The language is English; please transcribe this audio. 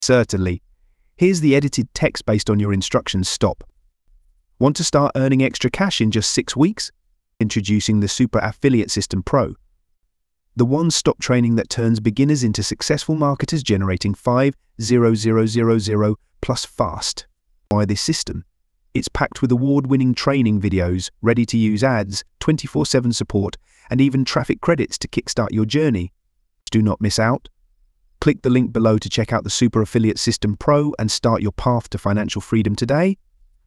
Certainly. Here's the edited text based on your instructions. Stop. Want to start earning extra cash in just 6 weeks? Introducing the Super Affiliate System Pro. The one-stop training that turns beginners into successful marketers generating 5,000 plus fast. Why this system? It's packed with award-winning training videos, ready-to-use ads, 24/7 support, and even traffic credits to kickstart your journey. Do not miss out. Click the link below to check out the Super Affiliate System Pro and start your path to financial freedom today.